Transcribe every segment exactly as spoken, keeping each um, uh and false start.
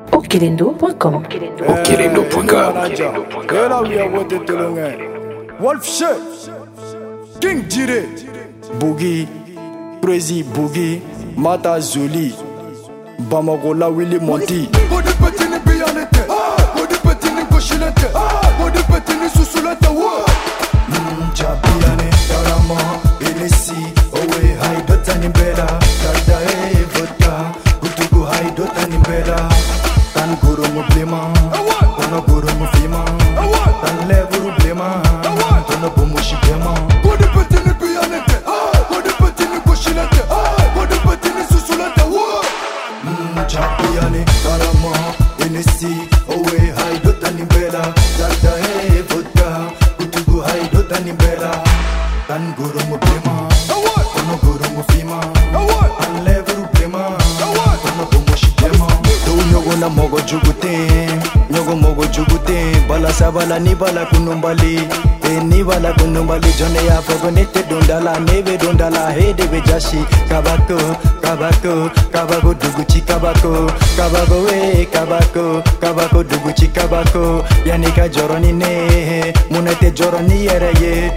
Okelendo point com. Okelendo point com. Era we are what the Wolf Chef, King Jire, Boogie, Crazy Boogie, Mata Zuli, Bamagola Willy Monty. Body petini biyanete, body petini koşilete, body petini susulete. Chapiane, Tarama, Elisi, Owe, Haidota Nimbela, Tada e Vodka, Kutuku Haidota Nimbela, Tan Guru Mublema, Tono Guru Mufima, Tan Levuru Blema, Tono Bumushi Blema. Body petini biyanete, body petini koşilete, body petini susulete. Chapiane, Tarama, Elisi, Owe, Haidota Nimbela, Tada e Vodka, Kutuku Haidota Nimbela, Tan Guru Mublema, Tono Guru Mufima, Tan Levuru Blema, Tono Bumushi Blema. Nyogo na mogo jugute, nyogo mogo jugute, bala sabala ni bala kunumbali, e ni bala kunumbali, jone ya fogo nete dondala, neve dondala, he deve jashi, kabako, kabako, kabako duguchi kabako, kabako we, kabako, kabako duguchi kabako, yanika joroni ne, munete joroni yere ye,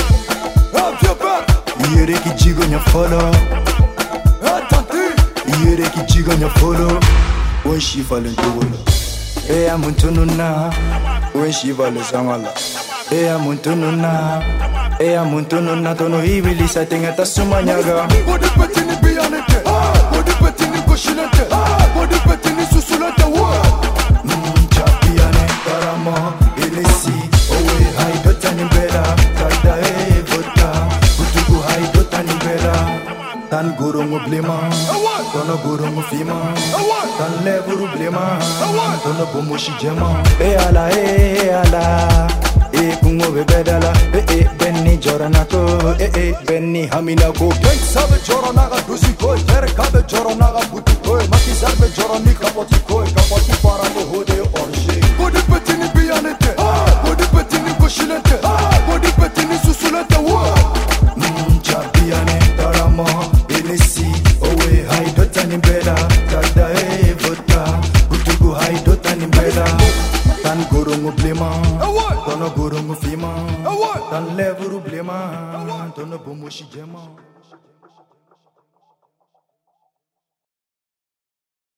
yere ki jigo nya follow, yere ki jigo nya follow. When she fall into wolo, eh amuntununa. When she fall sangala, eh amuntununa. Eh amuntununa tono hibili sa tinga tasumanyaga. Body petini biyanete, body petini koşilete, body petini susulete. Chapiane, Tarama, Elisi, Owe, Haidota Nimbela, Tada e Vodka, Kutuku Haidota Nimbela, Tan Guru Mublema, Tono Guru Mufima, Tan Levuru Blema, Tono Bumushi Jema. E ala, e ala, e kungo bedala, e e benni joranako, e e benni haminako. Ben sabe joranaga duziko, ter kabe joranaga butiko, maki sarbe jorani kapotiko, kapoti parano hode orje. Body petini biyanete, body petini koşilete, body petini susulete. Chapiane, Tarama, Elisi, Owe, Haidota Nimbela, Tada e Vodka, Kutuku Haidota Nimbela, Tan Guru Mublema, Tono Guru Mufima, Tan Levuru Blema, Tono Bumushi Jema.